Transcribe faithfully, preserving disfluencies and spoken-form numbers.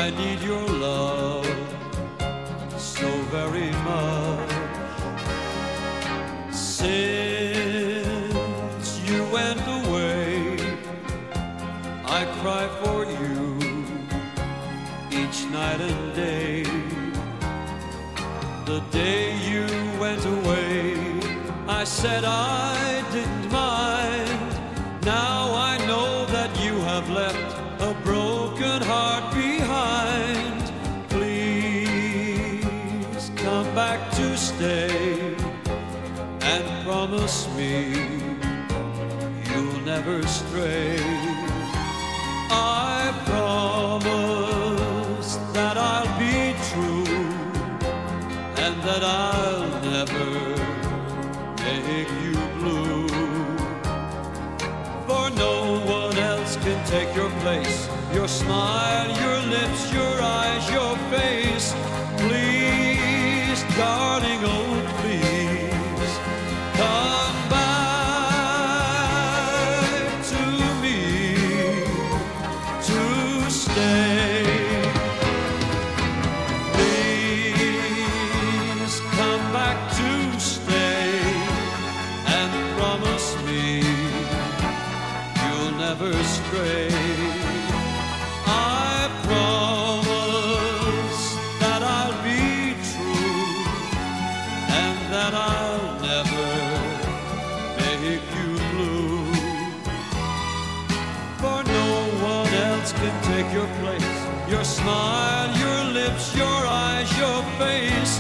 I need your love so very much. Since you went away, I cry for you each night and day. The day you went away, I said I didn't mind. Now I know that you have left a broken heart behind. Please come back to stay and promise me you'll never stray. I promise that I'll be true and that I'll never make you blue. For no one else can take your place. Your smile, your lips, your eyes, your face. Please, darling, oh please, come back to me to stay. Please come back to stay and promise me you'll never stray. I promise that I'll be true and that I'll never make you blue. For no one else can take your place. Your smile, your lips, your eyes, your face.